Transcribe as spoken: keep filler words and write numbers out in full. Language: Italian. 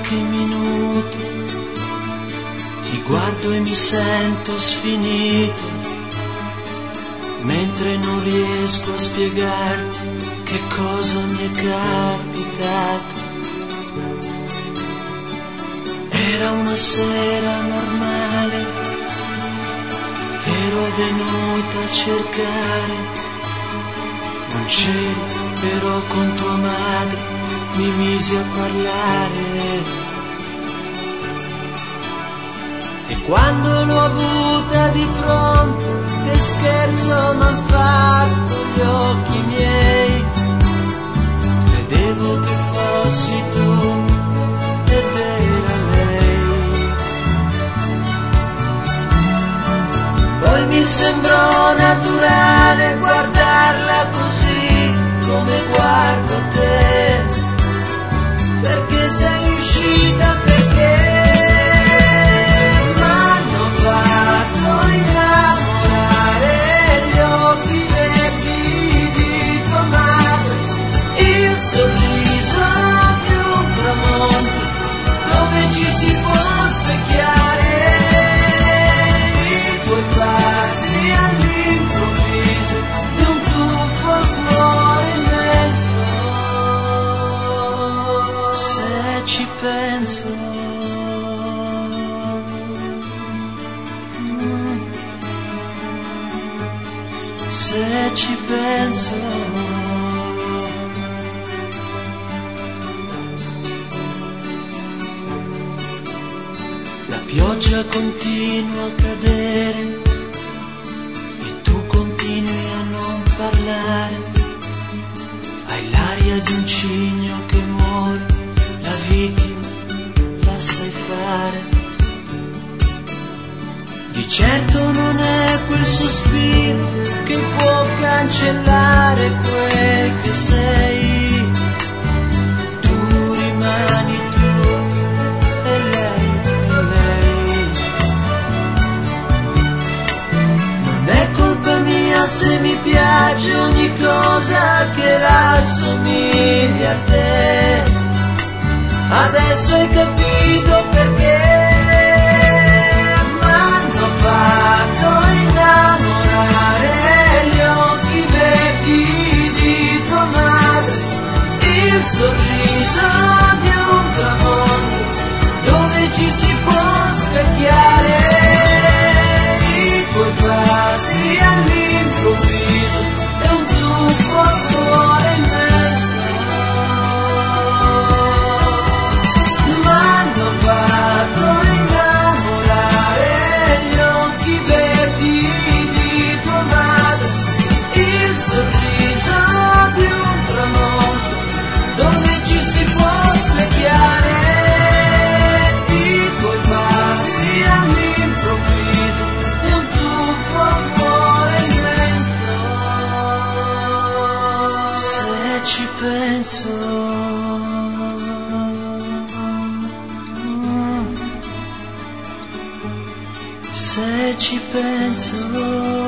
qualche minuto ti guardo e mi sento sfinito, mentre non riesco a spiegarti che cosa mi è capitato. Era una sera normale, t'ero venuta a cercare, non c'eri, però con tua madre mi misi a parlare. E quando l'ho avuta di fronte, che scherzo m'han fatto gli occhi miei, credevo che fossi tu ed era lei. Poi mi sembrò naturale guardarla così come guardo te, perché sei uscita, perché m'hanno fatto innamorare gli occhi verdi di tua madre, il sorriso di un tramonto dove ci si può specchiare, i tuoi passi all'improvviso di un tuffo al cuore immenso. Se ci penso, se ci penso, la pioggia continua a cadere e tu continui a non parlare, hai l'aria di un cigno che muore, la vittima la sai fare. Di certo non è quel sospiro che può cancellare quel che sei. Tu rimani tu e lei è lei. Non è colpa mia se mi piace ogni cosa che rassomiglia a te. Adesso hai capito perché fatto innamorare gli occhi verdi di tua madre, il sorriso di un tramonto dove ci si può specchiare, i tuoi passi all'improvviso e un tuffo al cuore immenso. M'hanno fatto se ci penso.